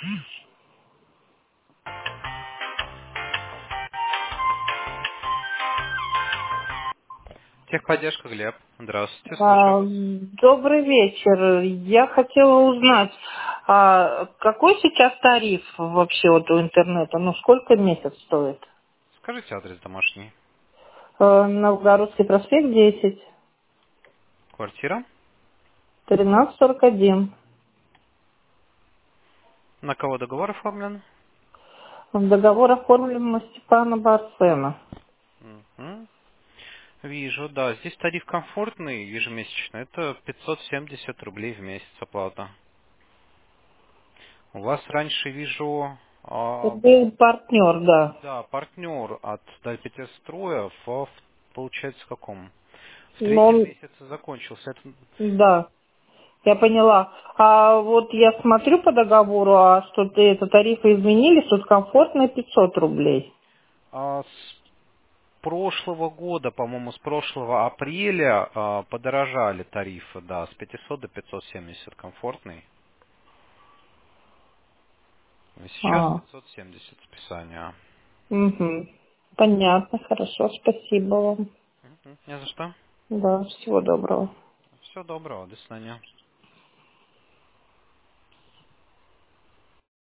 Техподдержка, Глеб. Здравствуйте, слушаю вас. Добрый вечер. Я хотела узнать, какой сейчас тариф вообще вот у интернета? Ну, сколько в месяц стоит? Скажите адрес домашний. Новгородский проспект 10, Квартира. 1341. На кого договор оформлен? Договор оформлен на Степана Барсена. Мгм. Вижу, да. Здесь тариф комфортный, ежемесячный. Это 570 рублей в месяц оплата. У вас раньше вижу, Это был партнер, да. да, партнер от Дальпетерстроя получается, в каком? В Но третьем он, месяце закончился. Это, да, я поняла. А вот я смотрю по договору, что-то это тарифы изменились, тут комфортно 500 рублей. с прошлого года, по-моему, с прошлого апреля подорожали тарифы, да, с 500 до 570 комфортный. Сейчас А. 570 списания. Угу. Понятно, хорошо, спасибо вам. Не за что. Да, всего доброго. Всего доброго, до свидания.